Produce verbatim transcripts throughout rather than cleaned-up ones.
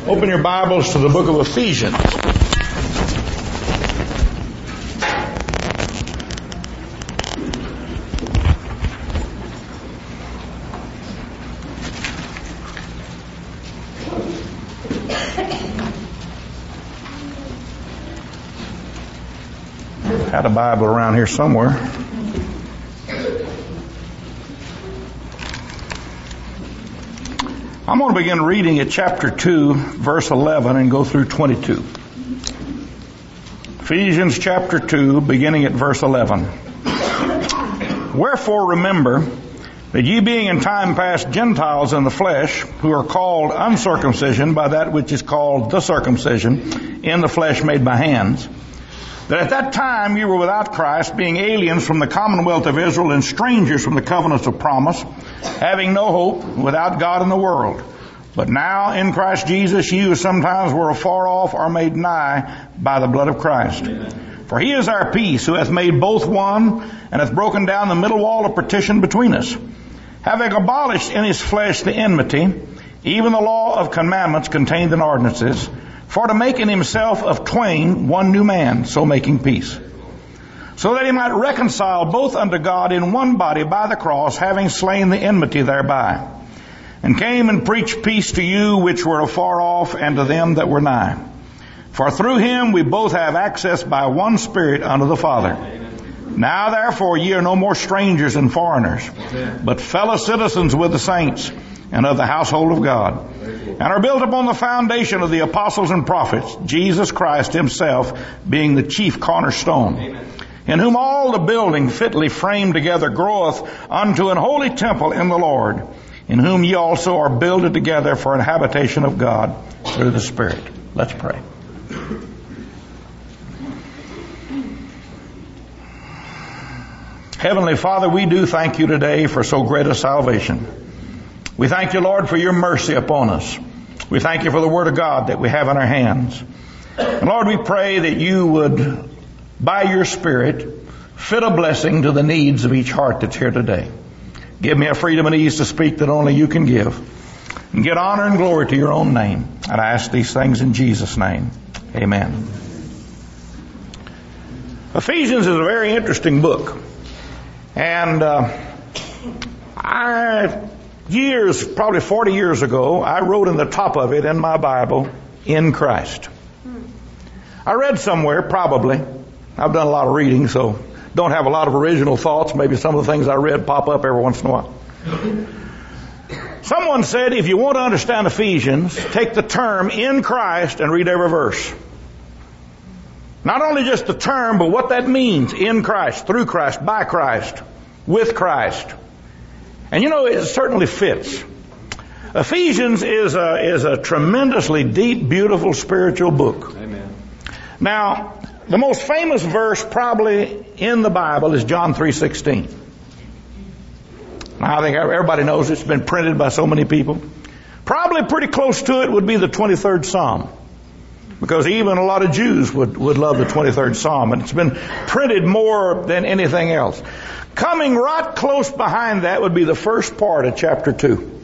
Open your Bibles to the book of Ephesians. Had a Bible around here somewhere. I'm going to begin reading at chapter two, verse eleven, and go through twenty-two. Ephesians chapter two, beginning at verse eleven. Wherefore remember that ye being in time past Gentiles in the flesh, who are called uncircumcision by that which is called the circumcision, in the flesh made by hands, that at that time you were without Christ, being aliens from the commonwealth of Israel and strangers from the covenants of promise, having no hope, without God in the world. But now in Christ Jesus ye who sometimes were afar off are made nigh by the blood of Christ. Amen. For he is our peace, who hath made both one, and hath broken down the middle wall of partition between us, having abolished in his flesh the enmity, even the law of commandments contained in ordinances, for to make in himself of twain one new man, so making peace. So that he might reconcile both unto God in one body by the cross, having slain the enmity thereby. And came and preached peace to you which were afar off, and to them that were nigh. For through him we both have access by one Spirit unto the Father. Amen. Now therefore ye are no more strangers and foreigners, Amen. But fellow citizens with the saints, and of the household of God, and are built upon the foundation of the apostles and prophets, Jesus Christ himself being the chief cornerstone, Amen. In whom all the building fitly framed together groweth unto an holy temple in the Lord, in whom ye also are builded together for an habitation of God through the Spirit. Let's pray. Heavenly Father, we do thank you today for so great a salvation. We thank you, Lord, for your mercy upon us. We thank you for the Word of God that we have in our hands. And Lord, we pray that you would, by your Spirit, fit a blessing to the needs of each heart that's here today. Give me a freedom and ease to speak that only you can give. And get honor and glory to your own name. And I ask these things in Jesus' name. Amen. Ephesians is a very interesting book. And uh, I... Years, probably forty years ago, I wrote in the top of it in my Bible, in Christ. I read somewhere, probably. I've done a lot of reading, so don't have a lot of original thoughts. Maybe some of the things I read pop up every once in a while. Someone said, if you want to understand Ephesians, take the term in Christ and read every verse. Not only just the term, but what that means. In Christ, through Christ, by Christ, with Christ. And you know, it certainly fits. Ephesians is a, is a tremendously deep, beautiful spiritual book. Amen. Now, the most famous verse probably in the Bible is John three sixteen. Now, I think everybody knows it's been printed by so many people. Probably pretty close to it would be the twenty-third Psalm. Because even a lot of Jews would, would love the twenty-third Psalm. And it's been printed more than anything else. Coming right close behind that would be the first part of chapter two.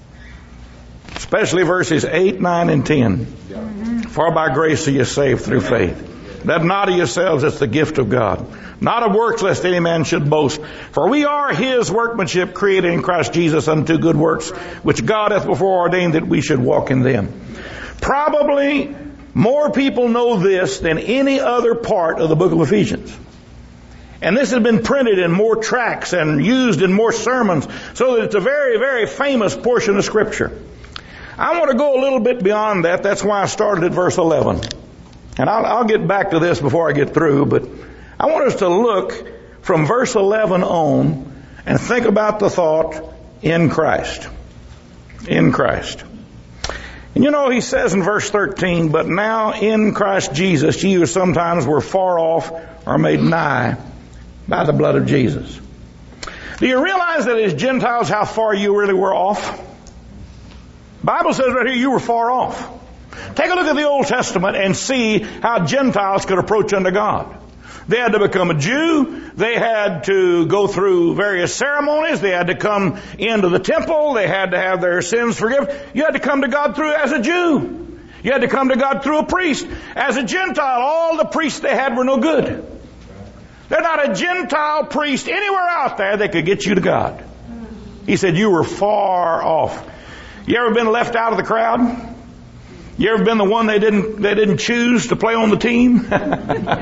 Especially verses eight, nine, and ten. Mm-hmm. For by grace are you saved through faith. That not of yourselves, it's the gift of God. Not of works, lest any man should boast. For we are his workmanship, created in Christ Jesus unto good works, which God hath before ordained that we should walk in them. Probably more people know this than any other part of the book of Ephesians. And this has been printed in more tracts and used in more sermons, so that it's a very, very famous portion of Scripture. I want to go a little bit beyond that. That's why I started at verse eleven. And I'll, I'll get back to this before I get through, but I want us to look from verse eleven on and think about the thought, in Christ. In Christ. And you know, he says in verse thirteen, but now in Christ Jesus, ye who sometimes were far off are made nigh by the blood of Jesus. Do you realize that as Gentiles how far you really were off? The Bible says right here you were far off. Take a look at the Old Testament and see how Gentiles could approach unto God. They had to become a Jew. They had to go through various ceremonies. They had to come into the temple. They had to have their sins forgiven. You had to come to God through as a Jew. You had to come to God through a priest. As a Gentile, all the priests they had were no good. There's not a Gentile priest anywhere out there that could get you to God. He said you were far off. You ever been left out of the crowd? You ever been the one they didn't they didn't choose to play on the team? You ever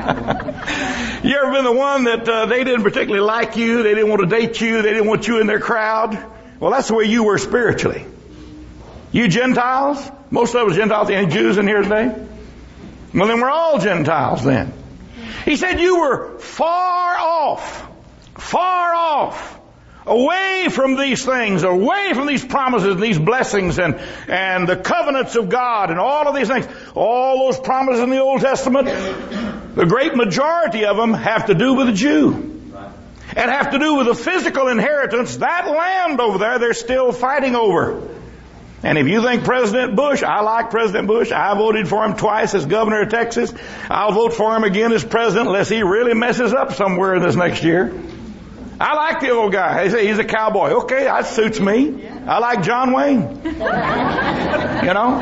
been the one that uh, they didn't particularly like you, they didn't want to date you, they didn't want you in their crowd? Well, that's the way you were spiritually. You Gentiles, most of us Gentiles, any Jews in here today? Well, then we're all Gentiles then. He said you were far off, far off. Away from these things, away from these promises and these blessings and, and the covenants of God and all of these things. All those promises in the Old Testament, the great majority of them have to do with the Jew. And have to do with the physical inheritance. That land over there, they're still fighting over. And if you think President Bush, I like President Bush. I voted for him twice as governor of Texas. I'll vote for him again as president unless he really messes up somewhere in this next year. I like the old guy. They say he's a cowboy. Okay, that suits me. I like John Wayne. You know?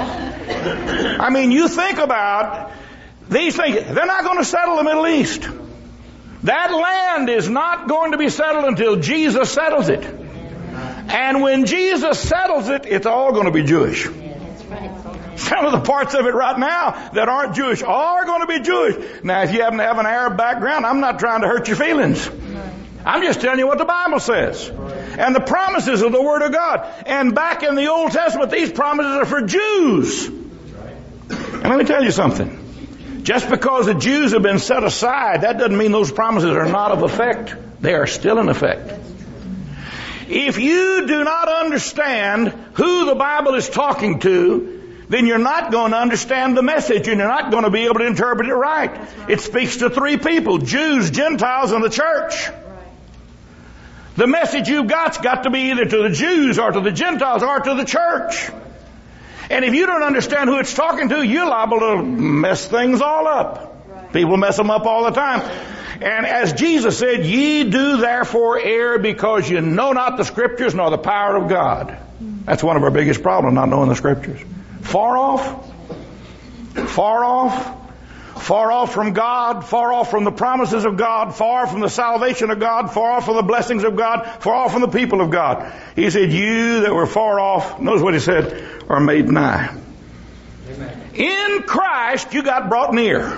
I mean, you think about these things. They're not going to settle the Middle East. That land is not going to be settled until Jesus settles it. And when Jesus settles it, it's all going to be Jewish. Some of the parts of it right now that aren't Jewish are going to be Jewish. Now, if you happen to have an Arab background, I'm not trying to hurt your feelings. I'm just telling you what the Bible says. And the promises of the Word of God. And back in the Old Testament, these promises are for Jews. And let me tell you something. Just because the Jews have been set aside, that doesn't mean those promises are not of effect. They are still in effect. If you do not understand who the Bible is talking to, then you're not going to understand the message and you're not going to be able to interpret it right. It speaks to three people, Jews, Gentiles, and the church. The message you've got's got to be either to the Jews or to the Gentiles or to the church. And if you don't understand who it's talking to, you're liable to mess things all up. People mess them up all the time. And as Jesus said, ye do therefore err because you know not the Scriptures nor the power of God. That's one of our biggest problems, not knowing the Scriptures. Far off, far off, far off from God, far off from the promises of God, far from the salvation of God, far off from the blessings of God, far off from the people of God. He said, you that were far off, notice what he said, are made nigh. Amen. In Christ, you got brought near.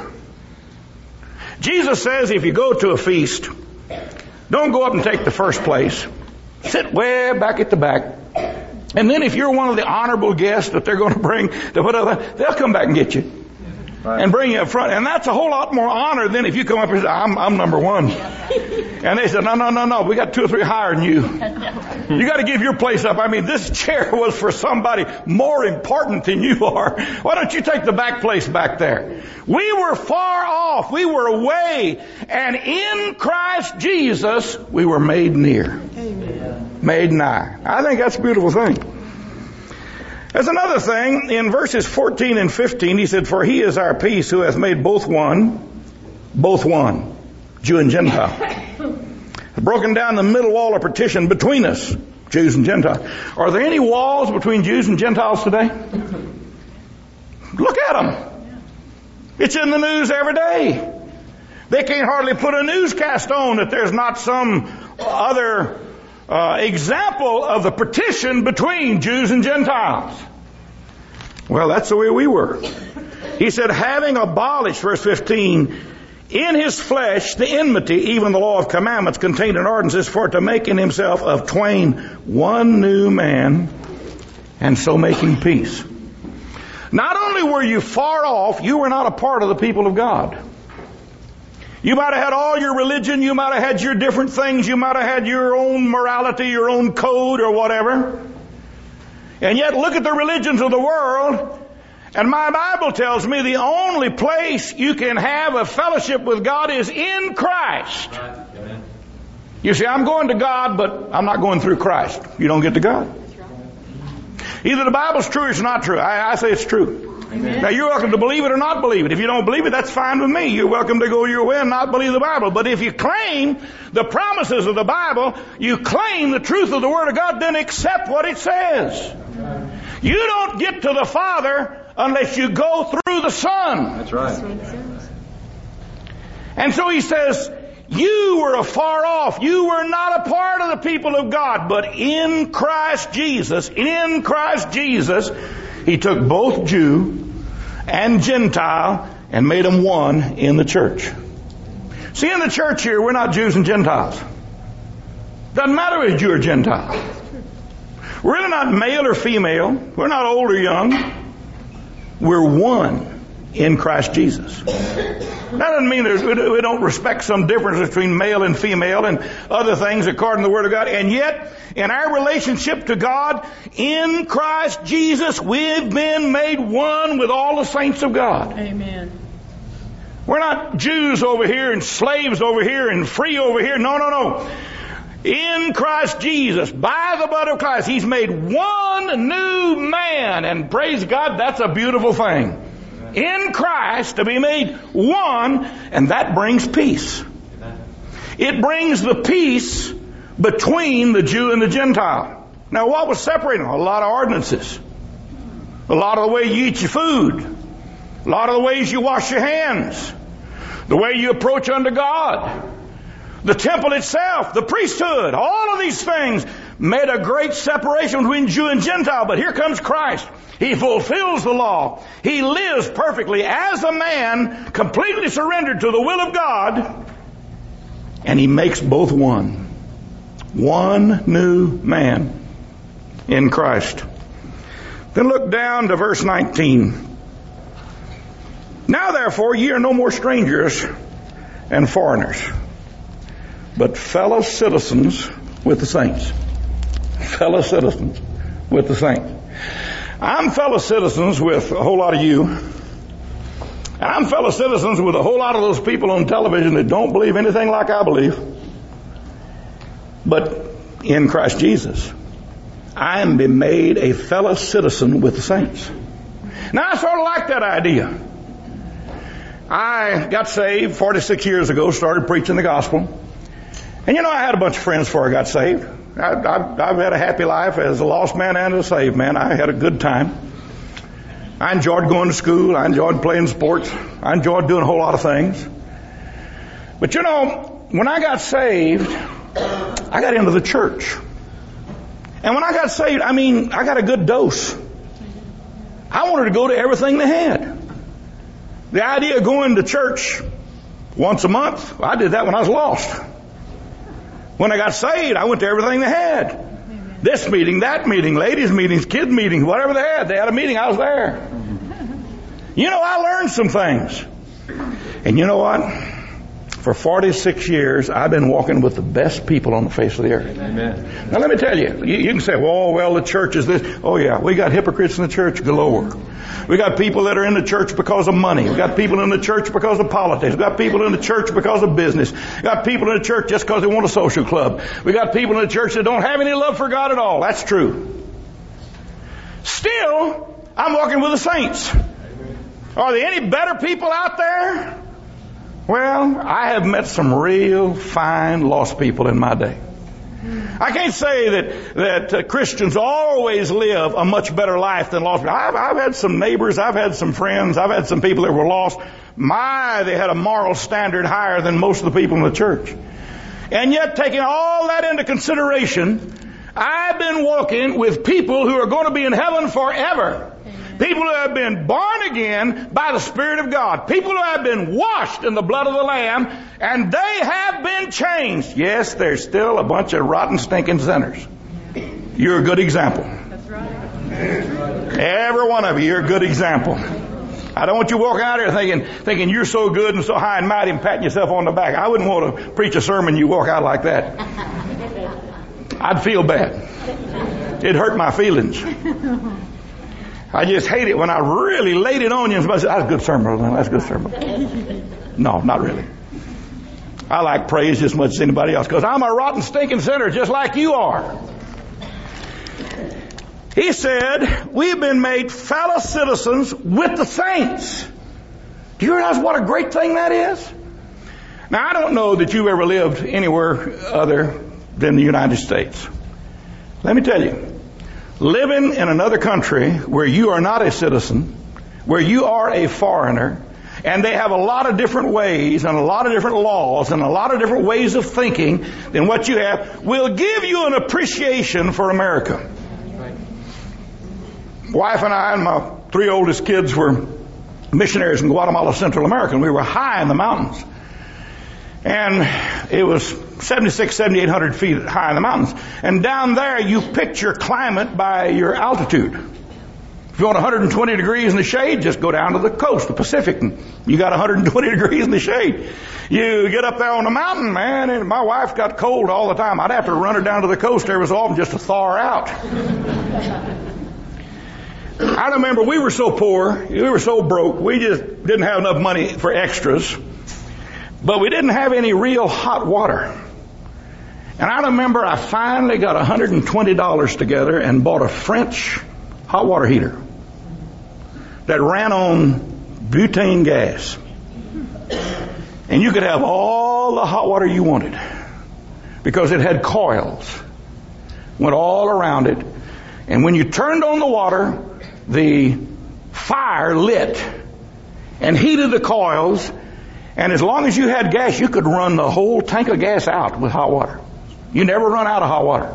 Jesus says if you go to a feast, don't go up and take the first place. Sit way back at the back. And then if you're one of the honorable guests that they're going to bring to put up, they'll come back and get you. Right. And bring you up front. And that's a whole lot more honor than if you come up and say, I'm, I'm number one. And they said, no, no, no, no. We got two or three higher than you. You got to give your place up. I mean, this chair was for somebody more important than you are. Why don't you take the back place back there? We were far off. We were away. And in Christ Jesus, we were made near. Amen. Made nigh. I think that's a beautiful thing. There's another thing, in verses fourteen and fifteen, he said, for he is our peace who hath made both one, both one, Jew and Gentile. Broken down the middle wall of partition between us, Jews and Gentiles. Are there any walls between Jews and Gentiles today? Look at them. It's in the news every day. They can't hardly put a newscast on that there's not some other Uh, example of the partition between Jews and Gentiles. Well, that's the way we were. He said, having abolished, verse fifteen, in his flesh the enmity, even the law of commandments contained in ordinances, for to make in himself of twain one new man, and so making peace. Not only were you far off, you were not a part of the people of God. You might have had all your religion, you might have had your different things, you might have had your own morality, your own code or whatever. And yet look at the religions of the world, and my Bible tells me the only place you can have a fellowship with God is in Christ. Right. You see, I'm going to God, but I'm not going through Christ. You don't get to God. Either the Bible's true or it's not true. I, I say it's true. Amen. Now you're welcome to believe it or not believe it. If you don't believe it, that's fine with me. You're welcome to go your way and not believe the Bible. But if you claim the promises of the Bible, you claim the truth of the Word of God, then accept what it says. You don't get to the Father unless you go through the Son. That's right. And so he says, you were afar off. You were not a part of the people of God. But in Christ Jesus, in Christ Jesus, He took both Jew and Gentile and made them one in the church. See, in the church here, we're not Jews and Gentiles. Doesn't matter if you're Jew or Gentile. We're really not male or female. We're not old or young. We're one in Christ Jesus. That doesn't mean there's, we don't respect some difference between male and female and other things according to the Word of God. And yet, in our relationship to God, in Christ Jesus, we've been made one with all the saints of God. Amen. We're not Jews over here and slaves over here and free over here. No, no, no. In Christ Jesus, by the blood of Christ, He's made one new man. And praise God, that's a beautiful thing. In Christ, to be made one, and that brings peace. It brings the peace between the Jew and the Gentile. Now, what was separating them? A lot of ordinances. A lot of the way you eat your food. A lot of the ways you wash your hands. The way you approach unto God. The temple itself, the priesthood, all of these things made a great separation between Jew and Gentile. But here comes Christ. He fulfills the law. He lives perfectly as a man, completely surrendered to the will of God. And He makes both one. One new man in Christ. Then look down to verse nineteen. Now therefore ye are no more strangers and foreigners, but fellow citizens with the saints. Fellow citizens with the saints. I'm fellow citizens with a whole lot of you. And I'm fellow citizens with a whole lot of those people on television that don't believe anything like I believe. But in Christ Jesus, I am being made a fellow citizen with the saints. Now I sort of like that idea. I got saved forty-six years ago, started preaching the gospel. And you know, I had a bunch of friends before I got saved. I, I've, I've had a happy life as a lost man and a saved man. I had a good time. I enjoyed going to school. I enjoyed playing sports. I enjoyed doing a whole lot of things. But you know, when I got saved, I got into the church. And when I got saved, I mean, I got a good dose. I wanted to go to everything they had. The idea of going to church once a month, I did that when I was lost. When I got saved, I went to everything they had. Amen. This meeting, that meeting, ladies' meetings, kids' meetings, whatever they had. They had a meeting, I was there. You know, I learned some things. And you know what? For forty-six years, I've been walking with the best people on the face of the earth. Amen. Now let me tell you, you, you can say, well, well, the church is this. Oh yeah, we got hypocrites in the church galore. We got people that are in the church because of money. We got people in the church because of politics. We got people in the church because of business. We got people in the church just because they want a social club. We got people in the church that don't have any love for God at all. That's true. Still, I'm walking with the saints. Are there any better people out there? Well, I have met some real fine lost people in my day. I can't say that that uh, Christians always live a much better life than lost people. I've, I've had some neighbors, I've had some friends, I've had some people that were lost. My, they had a moral standard higher than most of the people in the church. And yet, taking all that into consideration, I've been walking with people who are going to be in heaven forever. People who have been born again by the Spirit of God. People who have been washed in the blood of the Lamb. And they have been changed. Yes, there's still a bunch of rotten, stinking sinners. You're a good example. That's right. Every one of you, you're a good example. I don't want you walking out here thinking, thinking you're so good and so high and mighty and patting yourself on the back. I wouldn't want to preach a sermon you walk out like that. I'd feel bad. It'd hurt my feelings. I just hate it when I really laid it on you and somebody said, that's a good sermon. That's a good sermon. No, not really. I like praise just as much as anybody else because I'm a rotten, stinking sinner just like you are. He said, we've been made fellow citizens with the saints. Do you realize what a great thing that is? Now, I don't know that you've ever lived anywhere other than the United States. Let me tell you. Living in another country where you are not a citizen where you are a foreigner, and they have a lot of different ways and a lot of different laws and a lot of different ways of thinking than what you have, will give you an appreciation for America. Wife and I and my three oldest kids were missionaries in Guatemala, Central America, and we were high in the mountains. And it was seventy-six, seventy-eight hundred feet high in the mountains. And down there, you pick your climate by your altitude. If you want one hundred twenty degrees in the shade, just go down to the coast, the Pacific, and you got one hundred twenty degrees in the shade. You get up there on the mountain, man, and my wife got cold all the time. I'd have to run her down to the coast every so often just to thaw her out. I remember we were so poor, we were so broke, we just didn't have enough money for extras. But we didn't have any real hot water. And I remember I finally got one hundred twenty dollars together and bought a French hot water heater that ran on butane gas. And you could have all the hot water you wanted because it had coils. Went all around it. And when you turned on the water, the fire lit and heated the coils. And as long as you had gas, you could run the whole tank of gas out with hot water. You never run out of hot water.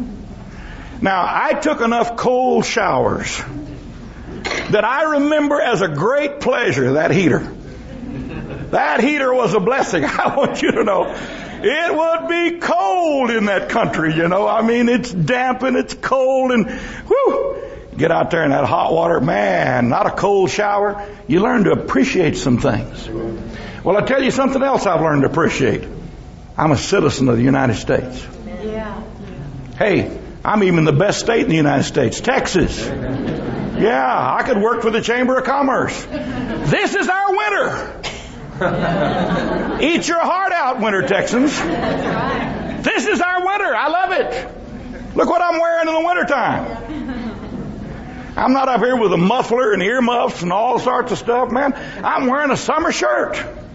Now, I took enough cold showers that I remember as a great pleasure that heater. That heater was a blessing. I want you to know. It would be cold in that country, you know. I mean, it's damp and it's cold and whew. Get out there in that hot water. Man, not a cold shower. You learn to appreciate some things. Well, I'll tell you something else I've learned to appreciate. I'm a citizen of the United States. Yeah. Hey, I'm even the best state in the United States, Texas. Yeah, I could work for the Chamber of Commerce. This is our winter. Eat your heart out, winter Texans. This is our winter. I love it. Look what I'm wearing in the wintertime. I'm not up here with a muffler and earmuffs and all sorts of stuff, man. I'm wearing a summer shirt.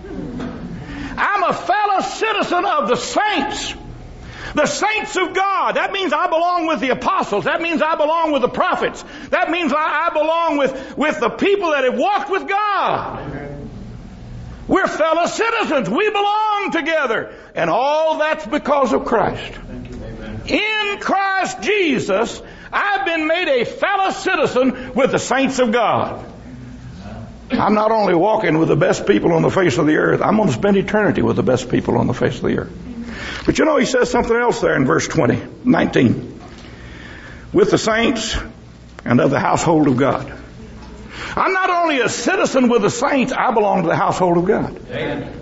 I'm a fellow citizen of the saints. The saints of God. That means I belong with the apostles. That means I belong with the prophets. That means I, I belong with, with the people that have walked with God. We're fellow citizens. We belong together. And all that's because of Christ. In Christ Jesus, I've been made a fellow citizen with the saints of God. I'm not only walking with the best people on the face of the earth, I'm going to spend eternity with the best people on the face of the earth. But you know, he says something else there in verse twenty, nineteen. With the saints and of the household of God. I'm not only a citizen with the saints, I belong to the household of God. Amen.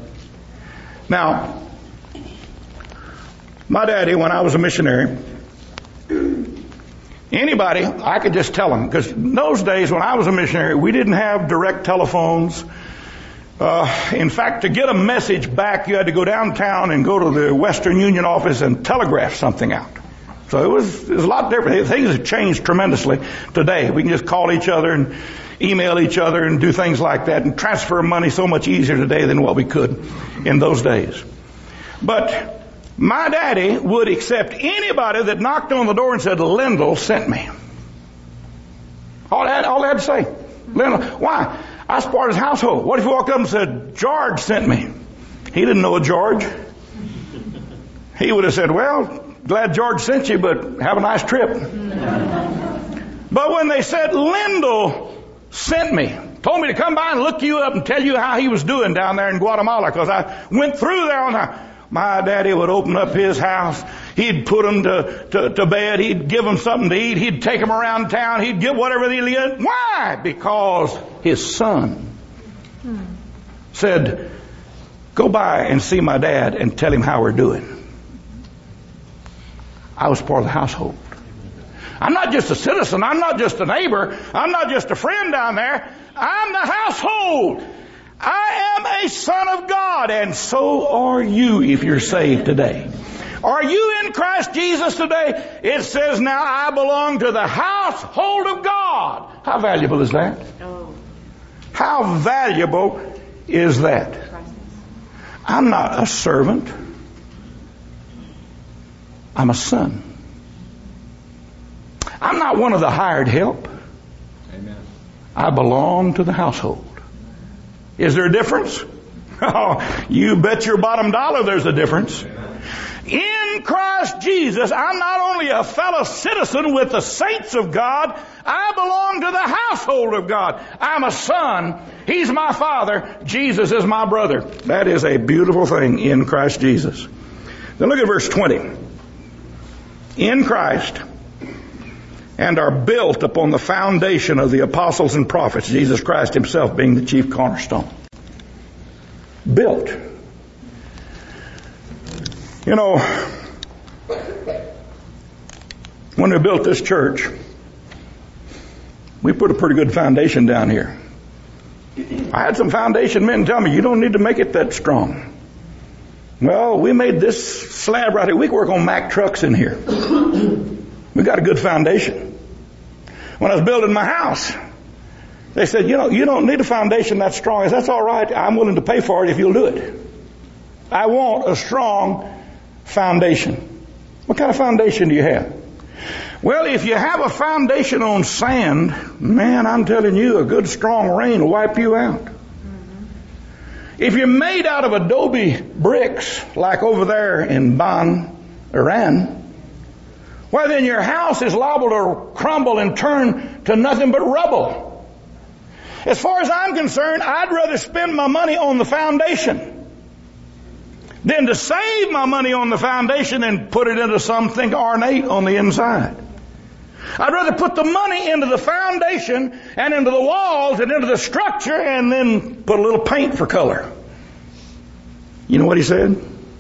Now, my daddy, when I was a missionary, anybody, I could just tell them, because in those days when I was a missionary, we didn't have direct telephones. Uh, in fact, to get a message back, you had to go downtown and go to the Western Union office and telegraph something out. So it was, it was a lot different. Things have changed tremendously today. We can just call each other and email each other and do things like that and transfer money so much easier today than what we could in those days. But my daddy would accept anybody that knocked on the door and said, Lindell sent me. All they had, all they had to say. Lindell. Why? I was part of his household. What if he walked up and said, George sent me? He didn't know a George. He would have said, well, glad George sent you, but have a nice trip. But when they said, Lindell sent me, told me to come by and look you up and tell you how he was doing down there in Guatemala, because I went through there on the... My daddy would open up his house. He'd put them to, to, to bed. He'd give them something to eat. He'd take them around town. He'd get whatever they needed. Why? Because his son said, go by and see my dad and tell him how we're doing. I was part of the household. I'm not just a citizen. I'm not just a neighbor. I'm not just a friend down there. I'm the household. I am a son of God, and so are you if you're saved today. Are you in Christ Jesus today? It says now I belong to the household of God. How valuable is that? How valuable is that? I'm not a servant. I'm a son. I'm not one of the hired help. Amen. I belong to the household. Is there a difference? Oh, you bet your bottom dollar there's a difference. In Christ Jesus, I'm not only a fellow citizen with the saints of God, I belong to the household of God. I'm a son. He's my father. Jesus is my brother. That is a beautiful thing in Christ Jesus. Then look at verse twenty. In Christ, and are built upon the foundation of the apostles and prophets, Jesus Christ himself being the chief cornerstone. Built. You know, when we built this church, we put a pretty good foundation down here. I had some foundation men tell me, you don't need to make it that strong. Well, we made this slab right here. We can work on Mack trucks in here. We got a good foundation. When I was building my house, they said, you know, you don't need a foundation that strong. I said, that's all right. I'm willing to pay for it if you'll do it. I want a strong foundation. What kind of foundation do you have? Well, if you have a foundation on sand, man, I'm telling you, a good strong rain will wipe you out. Mm-hmm. If you're made out of adobe bricks, like over there in Ban, Iran, well, then your house is liable to crumble and turn to nothing but rubble. As far as I'm concerned, I'd rather spend my money on the foundation than to save my money on the foundation and put it into something ornate on the inside. I'd rather put the money into the foundation and into the walls and into the structure and then put a little paint for color. You know what he said?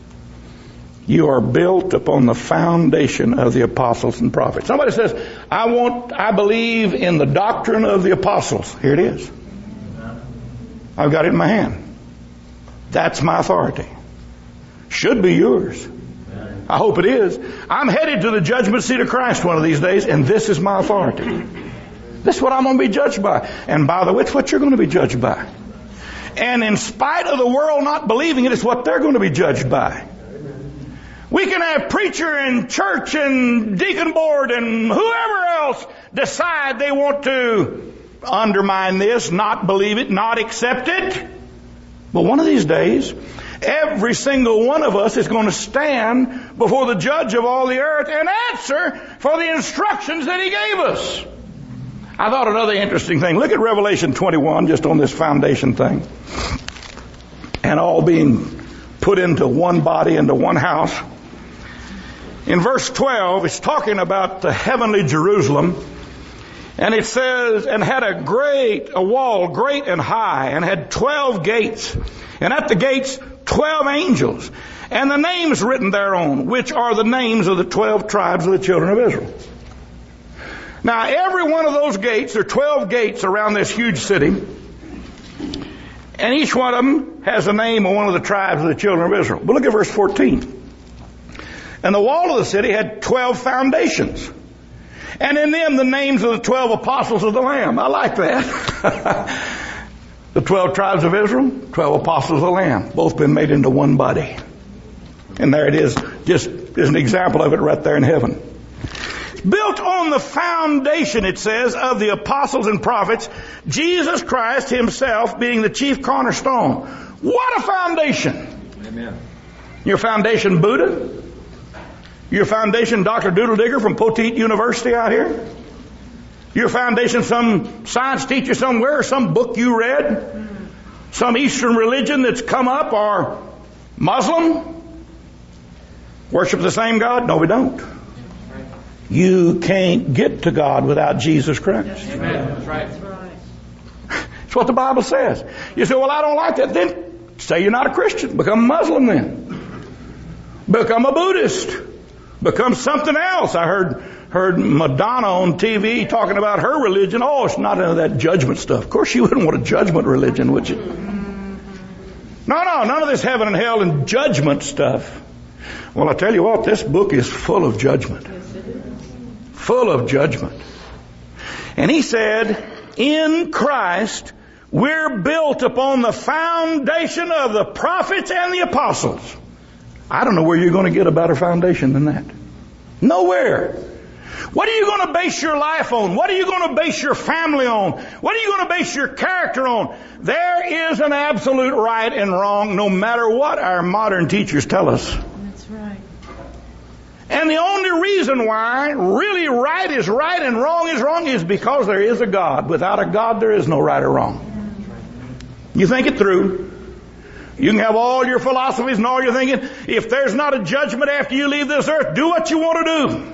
You are built upon the foundation of the apostles and prophets. Somebody says, I want, I believe in the doctrine of the apostles. Here it is. I've got it in my hand. That's my authority. Should be yours. I hope it is. I'm headed to the judgment seat of Christ one of these days, and this is my authority. This is what I'm going to be judged by. And by the way, it's what you're going to be judged by. And in spite of the world not believing it, it's what they're going to be judged by. We can have preacher and church and deacon board and whoever else decide they want to undermine this, not believe it, not accept it. But one of these days, every single one of us is going to stand before the judge of all the earth and answer for the instructions that he gave us. I thought another interesting thing. Look at Revelation twenty-one, just on this foundation thing. And all being put into one body, into one house. In verse twelve, it's talking about the heavenly Jerusalem. And it says, and had a great, a wall great and high, and had twelve gates. And at the gates, twelve angels. And the names written thereon, which are the names of the twelve tribes of the children of Israel. Now, every one of those gates, there are twelve gates around this huge city. And each one of them has the name of one of the tribes of the children of Israel. But look at verse fourteen. And the wall of the city had twelve foundations. And in them the names of the twelve apostles of the Lamb. I like that. The twelve tribes of Israel, twelve apostles of the Lamb. Both been made into one body. And there it is. Just as an example of it right there in heaven. Built on the foundation, it says, of the apostles and prophets, Jesus Christ himself being the chief cornerstone. What a foundation! Amen. Your foundation Buddha? Your foundation Doctor Doodle Digger from Poteet University out here? Your foundation some science teacher somewhere, or some book you read? Some Eastern religion that's come up, or Muslim? Worship the same God? No, we don't. You can't get to God without Jesus Christ. Amen. That's right. That's what the Bible says. You say, well, I don't like that. Then say you're not a Christian. Become a Muslim then. Become a Buddhist. Become something else. I heard heard Madonna on T V talking about her religion. Oh, it's not into that judgment stuff. Of course you wouldn't want a judgment religion, would you? No, no, none of this heaven and hell and judgment stuff. Well, I tell you what, this book is full of judgment. Full of judgment. And he said, in Christ, we're built upon the foundation of the prophets and the apostles. I don't know where you're going to get a better foundation than that. Nowhere. What are you going to base your life on? What are you going to base your family on? What are you going to base your character on? There is an absolute right and wrong, no matter what our modern teachers tell us. That's right. And the only reason why really right is right and wrong is wrong is because there is a God. Without a God, there is no right or wrong. You think it through. You can have all your philosophies and all your thinking. If there's not a judgment after you leave this earth, do what you want to do.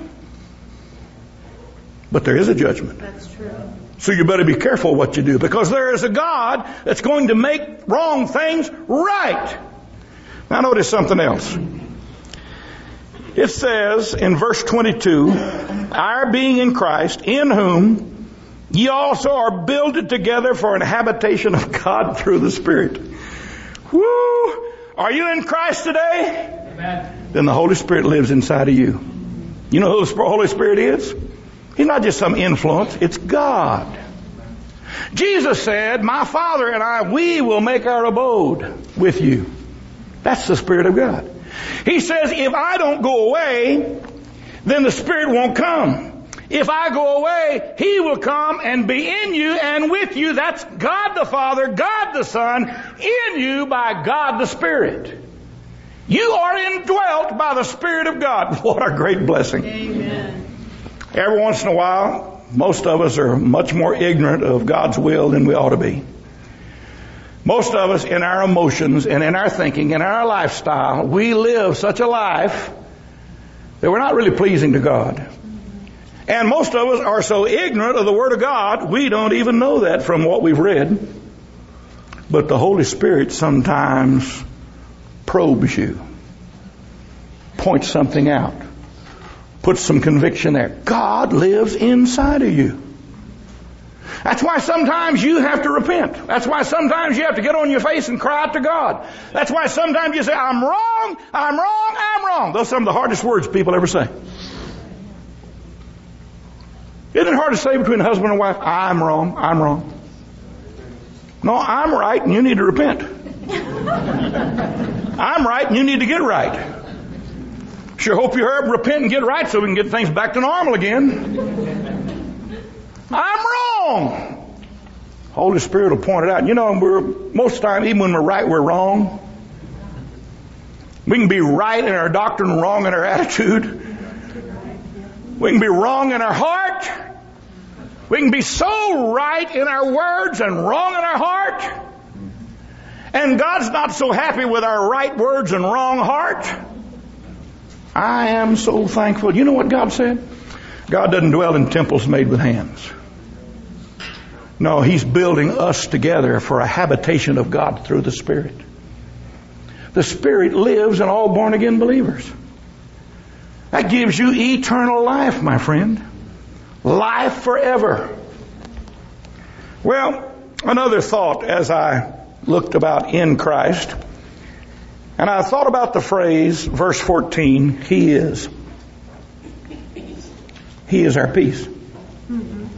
But there is a judgment. That's true. So you better be careful what you do, because there is a God that's going to make wrong things right. Now notice something else. It says in verse twenty-two, our being in Christ, in whom ye also are builded together for an habitation of God through the Spirit. Woo! Are you in Christ today? Amen. Then the Holy Spirit lives inside of you. You know who the Holy Spirit is? He's not just some influence. It's God. Jesus said, my Father and I, we will make our abode with you. That's the Spirit of God. He says, if I don't go away, then the Spirit won't come. If I go away, He will come and be in you and with you. That's God the Father, God the Son, in you by God the Spirit. You are indwelt by the Spirit of God. What a great blessing. Amen. Every once in a while, most of us are much more ignorant of God's will than we ought to be. Most of us, in our emotions and in our thinking and our lifestyle, we live such a life that we're not really pleasing to God. And most of us are so ignorant of the Word of God, we don't even know that from what we've read. But the Holy Spirit sometimes probes you, points something out, puts some conviction there. God lives inside of you. That's why sometimes you have to repent. That's why sometimes you have to get on your face and cry out to God. That's why sometimes you say, I'm wrong, I'm wrong, I'm wrong. Those are some of the hardest words people ever say. Isn't it hard to say between a husband and wife, I'm wrong, I'm wrong? No, I'm right and you need to repent. I'm right and you need to get right. Sure hope you heard repent and get right so we can get things back to normal again. I'm wrong. Holy Spirit will point it out. You know, we're most of the time, even when we're right, we're wrong. We can be right in our doctrine, wrong in our attitude. We can be wrong in our heart. We can be so right in our words and wrong in our heart. And God's not so happy with our right words and wrong heart. I am so thankful. You know what God said? God doesn't dwell in temples made with hands. No, He's building us together for a habitation of God through the Spirit. The Spirit lives in all born-again believers. That gives you eternal life, my friend. Life forever. Well, another thought as I looked about in Christ, and I thought about the phrase, verse fourteen, He is. He is our peace. Mm-hmm.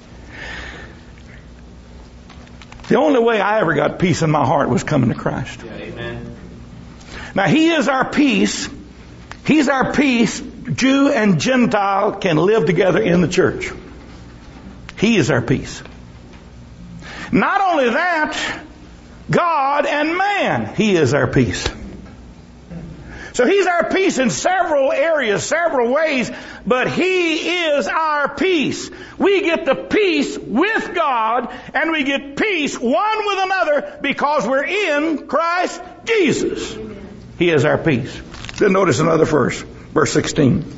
The only way I ever got peace in my heart was coming to Christ. Yeah, amen. Now, He is our peace. He's our peace. Jew and Gentile can live together in the church. He is our peace. Not only that, God and man, He is our peace. So He's our peace in several areas, several ways, but He is our peace. We get the peace with God, and we get peace one with another because we're in Christ Jesus. He is our peace. Then notice another verse, verse sixteen.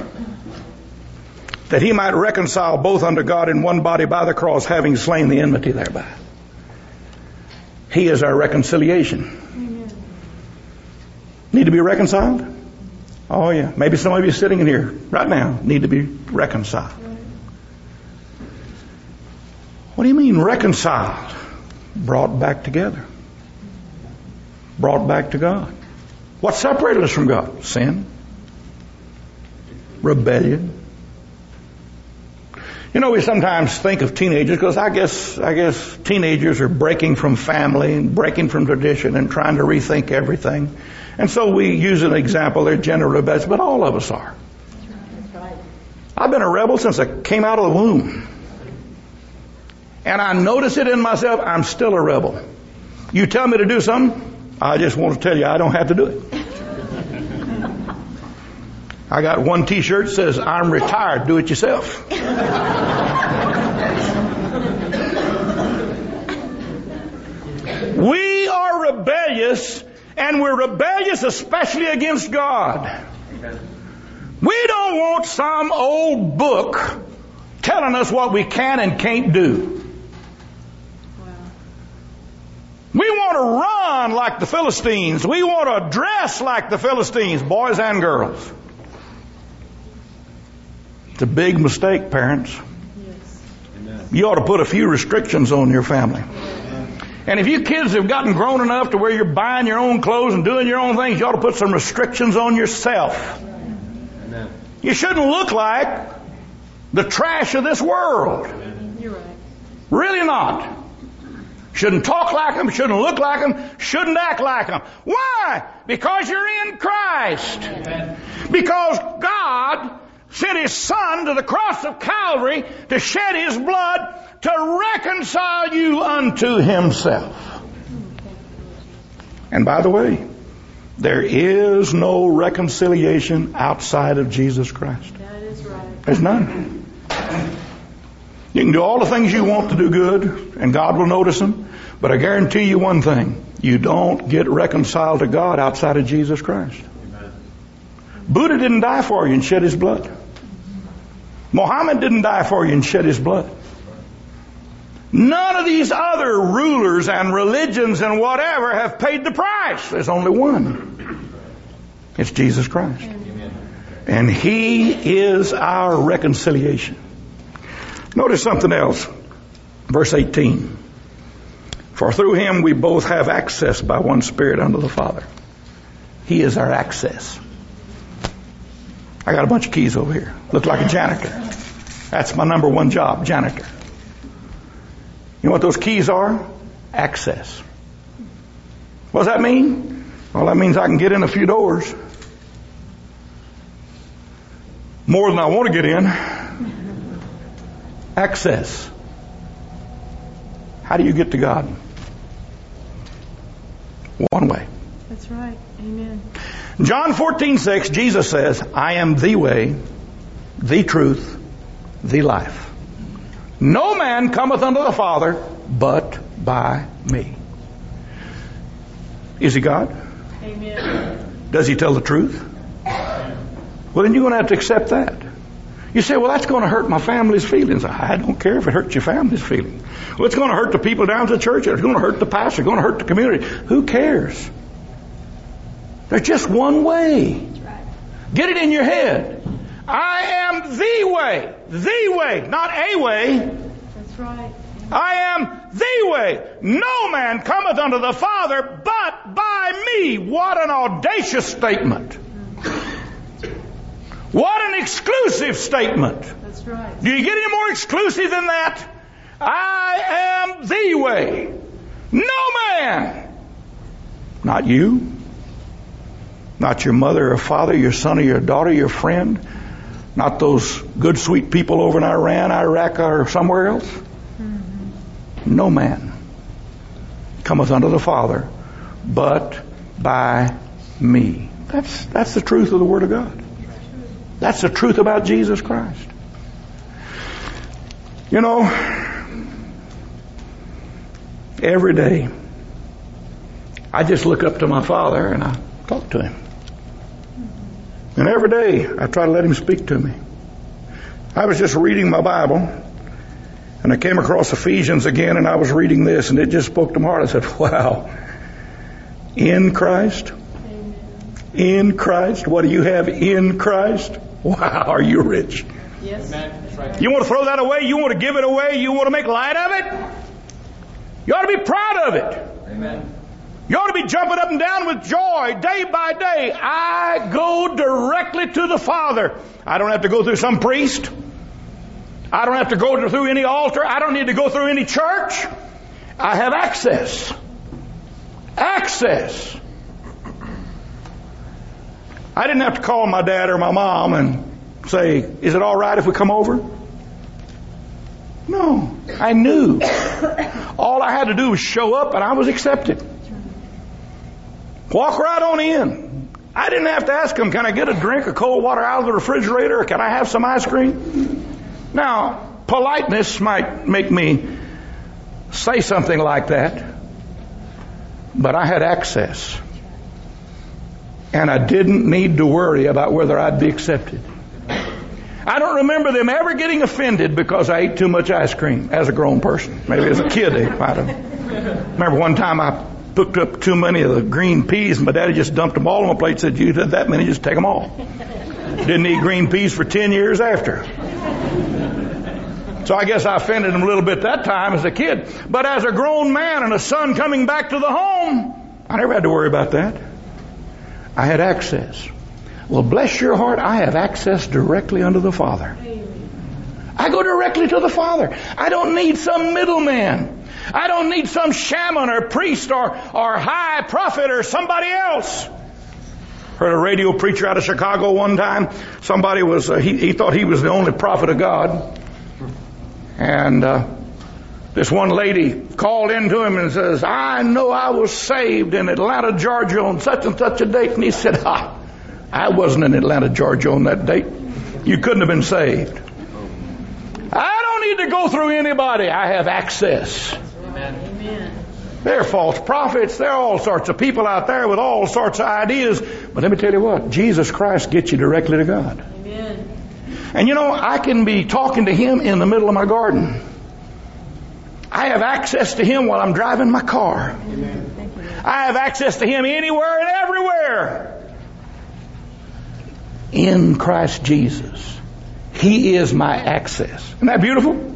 That He might reconcile both unto God in one body by the cross, having slain the enmity thereby. He is our reconciliation. Need to be reconciled? Oh yeah. Maybe some of you sitting in here right now need to be reconciled. What do you mean reconciled? Brought back together. Brought back to God. What separated us from God? Sin. Rebellion. You know, we sometimes think of teenagers, because I guess I guess teenagers are breaking from family and breaking from tradition and trying to rethink everything. And so we use an example, they're general rebellious, but all of us are. I've been a rebel since I came out of the womb. And I notice it in myself. I'm still a rebel. You tell me to do something, I just want to tell you I don't have to do it. I got one t-shirt that says, I'm retired, do it yourself. We are rebellious, and we're rebellious especially against God. We don't want some old book telling us what we can and can't do. We want to run like the Philistines. We want to dress like the Philistines, boys and girls. It's a big mistake, parents. Yes. You ought to put a few restrictions on your family. And if you kids have gotten grown enough to where you're buying your own clothes and doing your own things, you ought to put some restrictions on yourself. Amen. You shouldn't look like the trash of this world. You're right. Really not. Shouldn't talk like them, shouldn't look like them, shouldn't act like them. Why? Because you're in Christ. Amen. Because God sent His Son to the cross of Calvary to shed His blood to reconcile you unto Himself. And by the way, there is no reconciliation outside of Jesus Christ. That is right. There's none. You can do all the things you want to do good, and God will notice them. But I guarantee you one thing. You don't get reconciled to God outside of Jesus Christ. Amen. Buddha didn't die for you and shed his blood. Muhammad didn't die for you and shed his blood. None of these other rulers and religions and whatever have paid the price. There's only one. It's Jesus Christ. Amen. And He is our reconciliation. Notice something else. Verse eighteen. For through Him we both have access by one Spirit unto the Father. He is our access. I got a bunch of keys over here. Look like a janitor. That's my number one job, janitor. You know what those keys are? Access. What does that mean? Well, that means I can get in a few doors. More than I want to get in. Access. How do you get to God? One way. That's right. Amen. John fourteen six, Jesus says, I am the way, the truth, the life. No man cometh unto the Father but by me. Is He God? Amen. Does He tell the truth? Well, then you're going to have to accept that. You say, well, that's going to hurt my family's feelings. I don't care if it hurts your family's feelings. Well, it's going to hurt the people down to the church. It's going to hurt the pastor. It's going to hurt the community. Who cares? There's just one way. Right. Get it in your head. I am the way. The way. Not a way. That's right. I am the way. No man cometh unto the Father but by me. What an audacious statement. What an exclusive statement. That's right. Do you get any more exclusive than that? I am the way. No man. Not you. Not your mother or father, your son or your daughter, your friend. Not those good, sweet people over in Iran, Iraq, or somewhere else. Mm-hmm. No man cometh unto the Father but by me. That's, that's the truth of the Word of God. That's the truth about Jesus Christ. You know, every day I just look up to my Father and I talk to Him. And every day I try to let Him speak to me. I was just reading my Bible and I came across Ephesians again and I was reading this and it just spoke to my heart. I said, wow, in Christ, in Christ, what do you have in Christ? Wow, are you rich? Yes. That's right. You want to throw that away? You want to give it away? You want to make light of it? You ought to be proud of it. Amen. You ought to be jumping up and down with joy day by day. I go directly to the Father. I don't have to go through some priest. I don't have to go through any altar. I don't need to go through any church. I have access. Access. I didn't have to call my dad or my mom and say, is it all right if we come over? No. I knew. All I had to do was show up and I was accepted. Walk right on in. I didn't have to ask them, can I get a drink of cold water out of the refrigerator? Or can I have some ice cream? Now, politeness might make me say something like that, but I had access. And I didn't need to worry about whether I'd be accepted. I don't remember them ever getting offended because I ate too much ice cream as a grown person. Maybe as a kid they might have. Remember one time I picked up too many of the green peas and my daddy just dumped them all on my plate and said, you did that many, just take them all. Didn't eat green peas for ten years after. So I guess I offended him a little bit that time as a kid. But as a grown man and a son coming back to the home, I never had to worry about that. I had access. Well, bless your heart, I have access directly unto the Father. I go directly to the Father. I don't need some middleman. I don't need some shaman or priest or, or high prophet or somebody else. Heard a radio preacher out of Chicago one time. Somebody was, uh, he, he thought he was the only prophet of God. And uh, this one lady called into him and says, I know I was saved in Atlanta, Georgia on such and such a date. And he said, ha, I wasn't in Atlanta, Georgia on that date. You couldn't have been saved. I don't need to go through anybody. I have access. Amen. There are false prophets. There are all sorts of people out there with all sorts of ideas. But let me tell you what, Jesus Christ gets you directly to God. Amen. And you know, I can be talking to Him in the middle of my garden. I have access to Him while I'm driving my car. Amen. I have access to Him anywhere and everywhere. In Christ Jesus. He is my access. Isn't that beautiful?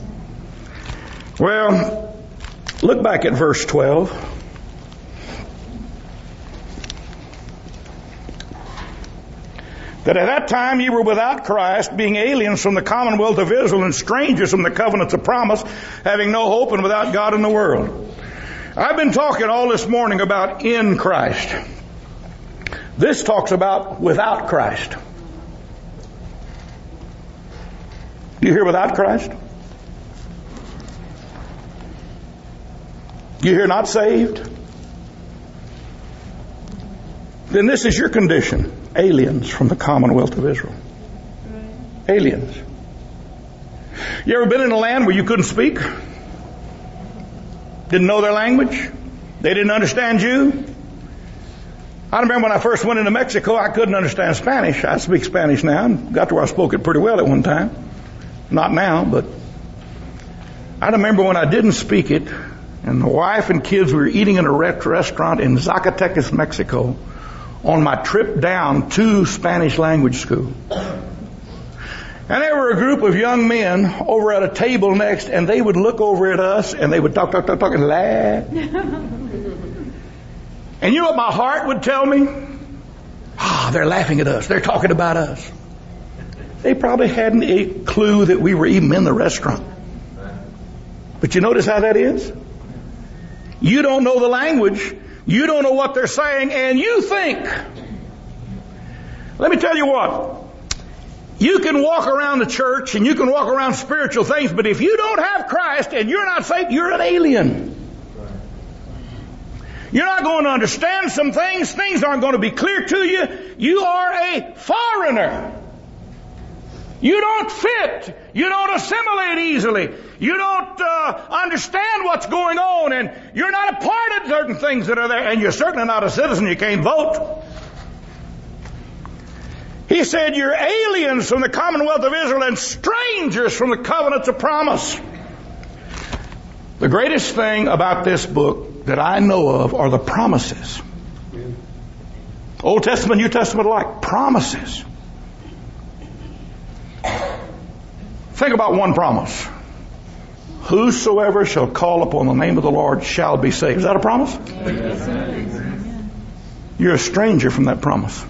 Well, look back at verse twelve. That at that time ye were without Christ, being aliens from the commonwealth of Israel and strangers from the covenants of promise, having no hope and without God in the world. I've been talking all this morning about in Christ. This talks about without Christ. Do you hear without Christ? Do you hear not saved? Then this is your condition. Aliens from the commonwealth of Israel. Aliens. You ever been in a land where you couldn't speak? Didn't know their language? They didn't understand you? I remember when I first went into Mexico, I couldn't understand Spanish. I speak Spanish now and got to where I spoke it pretty well at one time. Not now, but I remember when I didn't speak it, and the wife and kids were eating in a restaurant in Zacatecas, Mexico, on my trip down to Spanish language school. And there were a group of young men over at a table next, and they would look over at us, and they would talk, talk, talk, talk, and laugh. And you know what my heart would tell me? Ah, oh, they're laughing at us. They're talking about us. They probably hadn't a clue that we were even in the restaurant. But you notice how that is? You don't know the language. You don't know what they're saying, and you think. Let me tell you what. You can walk around the church and you can walk around spiritual things, but if you don't have Christ and you're not saved, you're an alien. You're not going to understand some things. Things aren't going to be clear to you. You are a foreigner. You don't fit. You don't assimilate easily. You don't uh, understand what's going on, and you're not a part of certain things that are there, and you're certainly not a citizen. You can't vote. He said, you're aliens from the commonwealth of Israel and strangers from the covenants of promise. The greatest thing about this book that I know of are the promises. Old Testament, New Testament alike. Promises. Think about one promise. Whosoever shall call upon the name of the Lord shall be saved. Is that a promise? Amen. You're a stranger from that promise.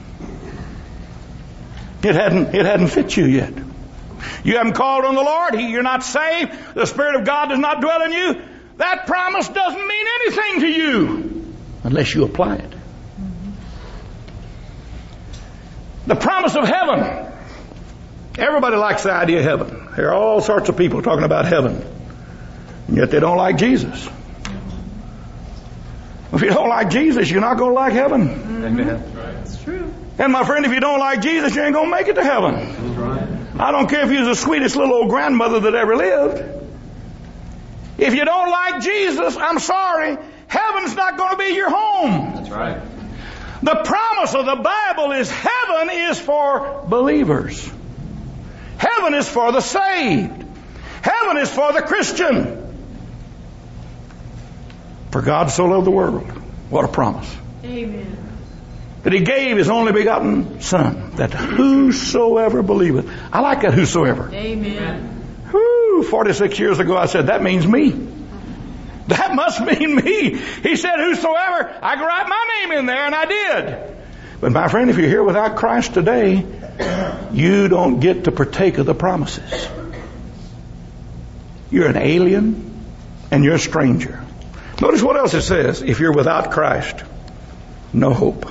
It hadn't, it hadn't fit you yet. You haven't called on the Lord. He, you're not saved. The Spirit of God does not dwell in you. That promise doesn't mean anything to you unless you apply it. The promise of heaven. Everybody likes the idea of heaven. There are all sorts of people talking about heaven. And yet they don't like Jesus. If you don't like Jesus, you're not going to like heaven. Mm-hmm. That's true. And my friend, if you don't like Jesus, you ain't going to make it to heaven. That's right. I don't care if you're the sweetest little old grandmother that ever lived. If you don't like Jesus, I'm sorry, heaven's not going to be your home. That's right. The promise of the Bible is heaven is for believers. Heaven is for the saved. Heaven is for the Christian. For God so loved the world. What a promise. Amen. That He gave His only begotten Son, that whosoever believeth. I like that whosoever. Amen. Whew, forty-six years ago I said, that means me. That must mean me. He said, whosoever, I can write my name in there, and I did. But my friend, if you're here without Christ today, you don't get to partake of the promises. You're an alien and you're a stranger. Notice what else it says. If you're without Christ, no hope.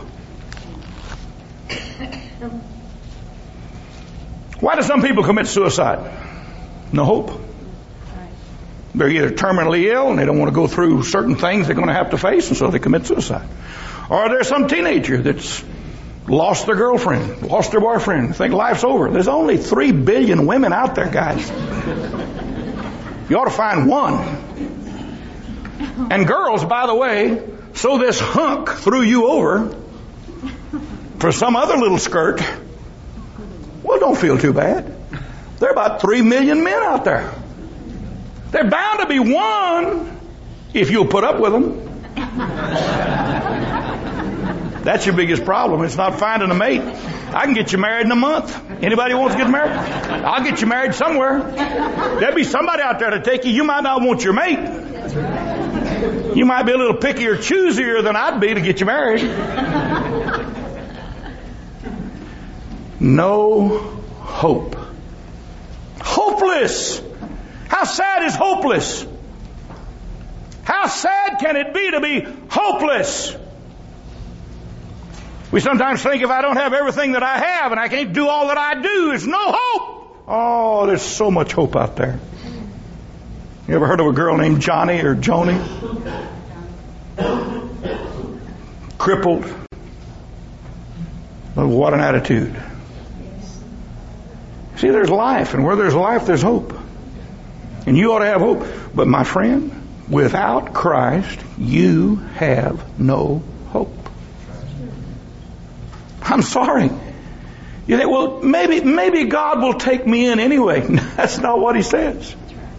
Why do some people commit suicide? No hope. They're either terminally ill and they don't want to go through certain things they're going to have to face, and so they commit suicide. Or there's some teenager that's lost their girlfriend, lost their boyfriend, think life's over. There's only three billion women out there, guys. You ought to find one. And girls, by the way, so this hunk threw you over for some other little skirt, well, don't feel too bad. There are about three million men out there. They're bound to be one if you'll put up with them. That's your biggest problem. It's not finding a mate. I can get you married in a month. Anybody wants to get married? I'll get you married somewhere. There'll be somebody out there to take you. You might not want your mate. You might be a little pickier, choosier than I'd be to get you married. No hope. Hopeless. How sad is hopeless? How sad can it be to be hopeless? We sometimes think if I don't have everything that I have and I can't do all that I do, there's no hope. Oh, there's so much hope out there. You ever heard of a girl named Johnny or Joni? Crippled. But what an attitude. See, there's life, and where there's life, there's hope. And you ought to have hope. But my friend, without Christ, you have no hope. I'm sorry. You think, well, maybe, maybe God will take me in anyway. That's not what He says.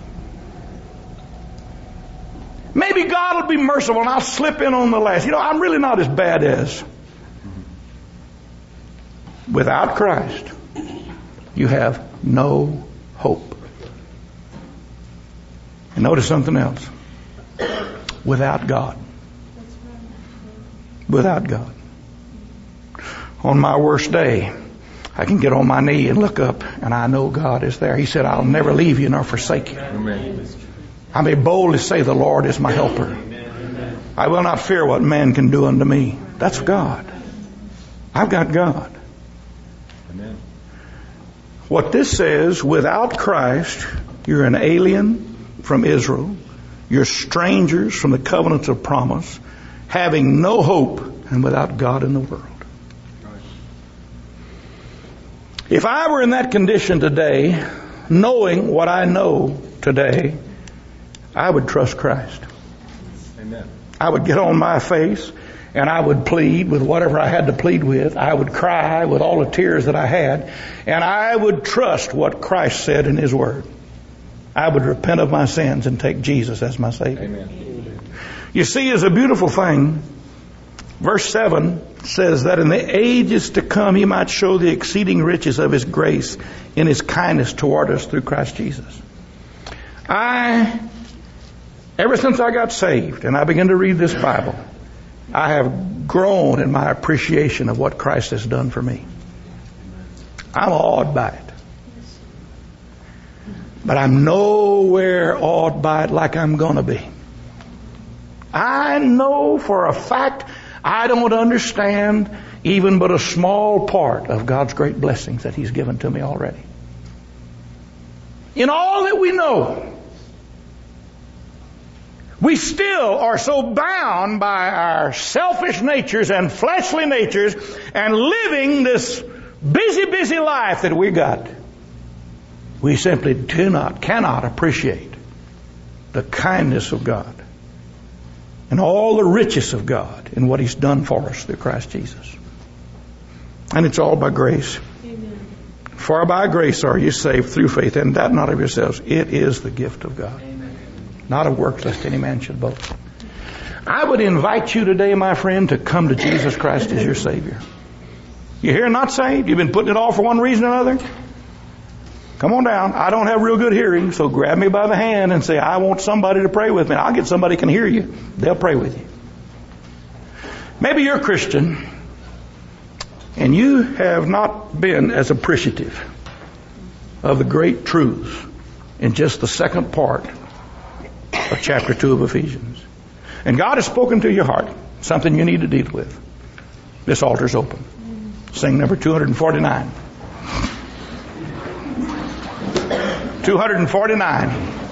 Maybe God will be merciful and I'll slip in on the last. You know, I'm really not as bad as. Without Christ, you have no hope. And notice something else. Without God. Without God. On my worst day, I can get on my knee and look up and I know God is there. He said, I'll never leave you nor forsake you. Amen. I may boldly say the Lord is my helper. I will not fear what man can do unto me. That's God. I've got God. Amen. What this says, without Christ, you're an alien from Israel. You're strangers from the covenants of promise, having no hope and without God in the world. If I were in that condition today, knowing what I know today, I would trust Christ. Amen. I would get on my face and I would plead with whatever I had to plead with. I would cry with all the tears that I had, and I would trust what Christ said in His Word. I would repent of my sins and take Jesus as my Savior. Amen. You see, it's a beautiful thing. Verse seven says that in the ages to come He might show the exceeding riches of His grace in His kindness toward us through Christ Jesus. I, ever since I got saved and I began to read this Bible, I have grown in my appreciation of what Christ has done for me. I'm awed by it. But I'm nowhere awed by it like I'm going to be. I know for a fact I don't understand even but a small part of God's great blessings that He's given to me already. in all that we know, we still are so bound by our selfish natures and fleshly natures and living this busy, busy life that we got. We simply do not, cannot appreciate the kindness of God and all the riches of God in what He's done for us through Christ Jesus. And it's all by grace. Amen. For by grace are you saved through faith, and that not of yourselves. It is the gift of God. Amen. Not of works, lest any man should boast. I would invite you today, my friend, to come to Jesus Christ as your Savior. You here not saved? You've been putting it off for one reason or another? Come on down. I don't have real good hearing, so grab me by the hand and say, I want somebody to pray with me. I'll get somebody who can hear you. They'll pray with you. Maybe you're a Christian and you have not been as appreciative of the great truths in just the second part of chapter two of Ephesians. And God has spoken to your heart, something you need to deal with. This altar's open. Sing number two forty-nine. two forty-nine.